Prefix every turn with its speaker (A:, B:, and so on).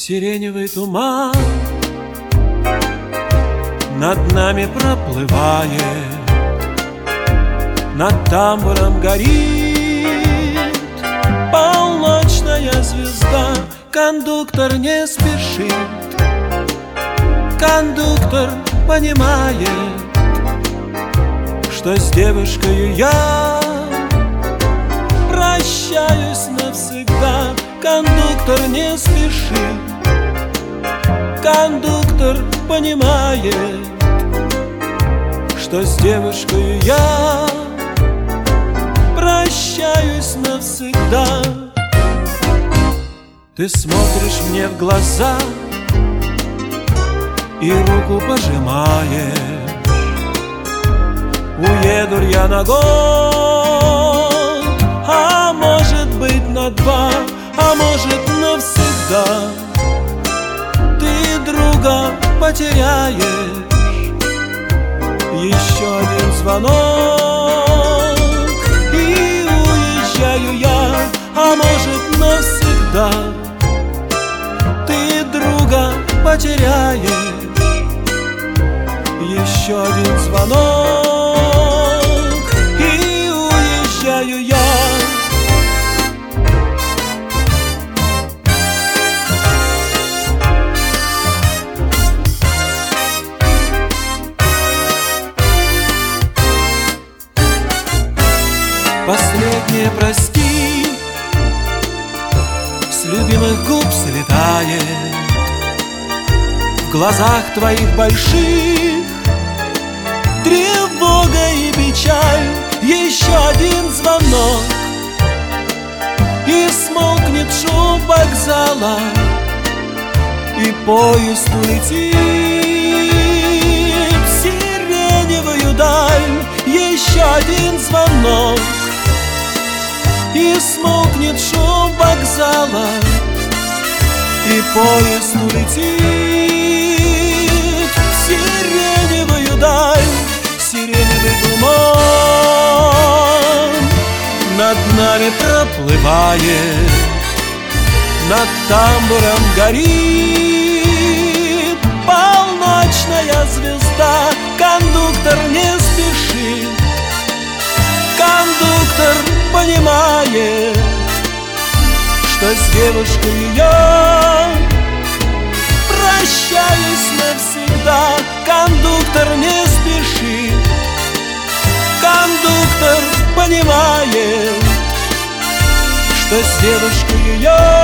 A: Сиреневый туман над нами проплывает, над тамбуром горит полночная звезда. Кондуктор не спешит, кондуктор понимает, что с девушкой я прощаюсь навсегда. Кондуктор не спешит, кондуктор понимает, что с девушкой я прощаюсь навсегда. Ты смотришь мне в глаза и руку пожимаешь. Уеду я на год, а может быть на 2, а может навсегда. Ты друга потеряешь, еще один звонок, и уезжаю я, а может навсегда. Ты друга потеряешь, еще один звонок, и уезжаю я. Последнее прости с любимых губ слетает. В глазах твоих больших тревога и печаль. Еще один звонок, и смолкнет шум вокзала, и поезд улетит в сиреневую даль. Еще один звонок, и смолкнет шум вокзала, и поезд улетит в сиреневую даль. Сиреневый туман над нами проплывает, над тамбуром горит полночная звезда. Кондуктор не спешит, кондуктор понимает, что с девушкой я прощаюсь навсегда. Кондуктор не спешит, кондуктор понимает, что с девушкой я